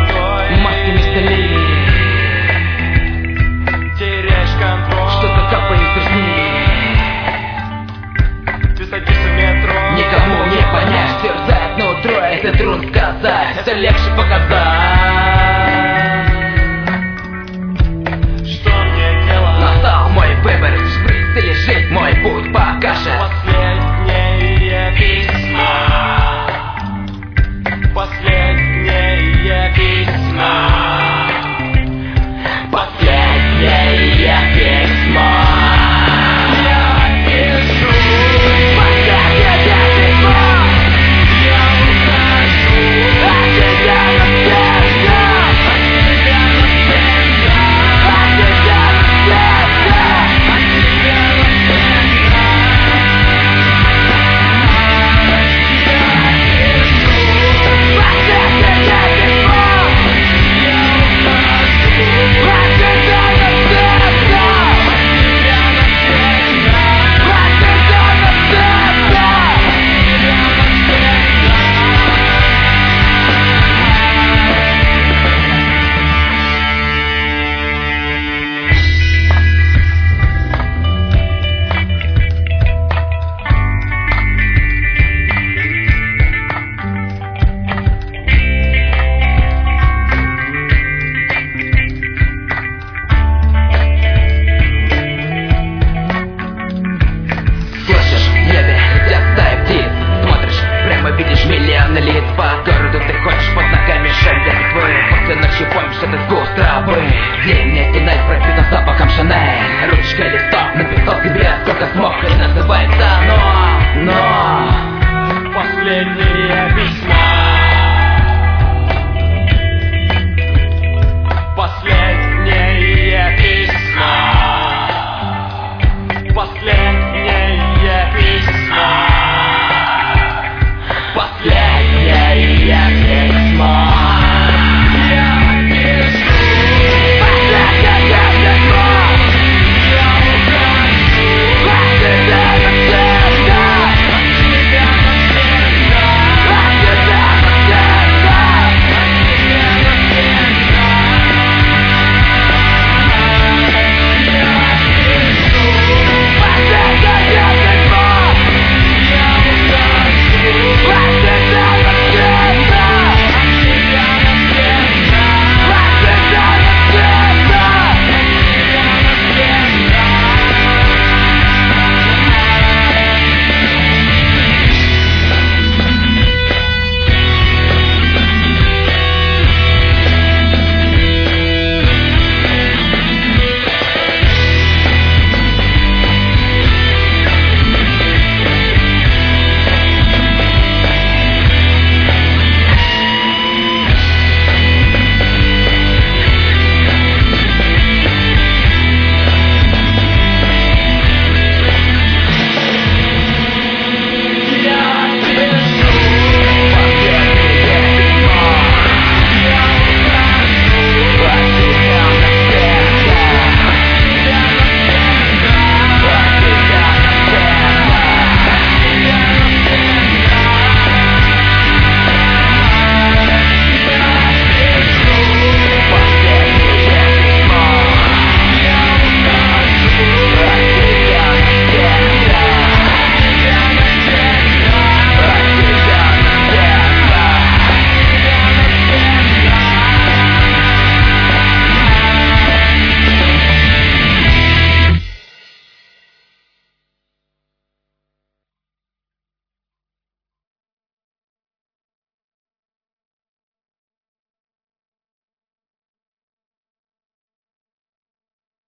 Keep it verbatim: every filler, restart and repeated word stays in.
водой, масками стали, теряешь контроль. что-то капает с ресниц. Ты садишься в метро, Никому не понять, терзает нутро, это трудно сказать, все легче показать. что мне делать? Настал мой выбор, шприц или жить, мой путь покажет. Последнее письмо, последнее письмо, Последнее письмо. я пишу, Последнее письмо. я ухожу От тебя навсегда. от тебя навсегда, От тебя навсегда. от тебя навсегда. Слышишь, в небе летят стаи птиц. Смотришь, прямо видишь миллионы лиц. По городу ты ходишь, под ногами шель битвы. После ночи помнишь этот вкус травы. Зимняя стена пропитана запахом Шанель. Ручкой листок написал тебе, сколько смог. И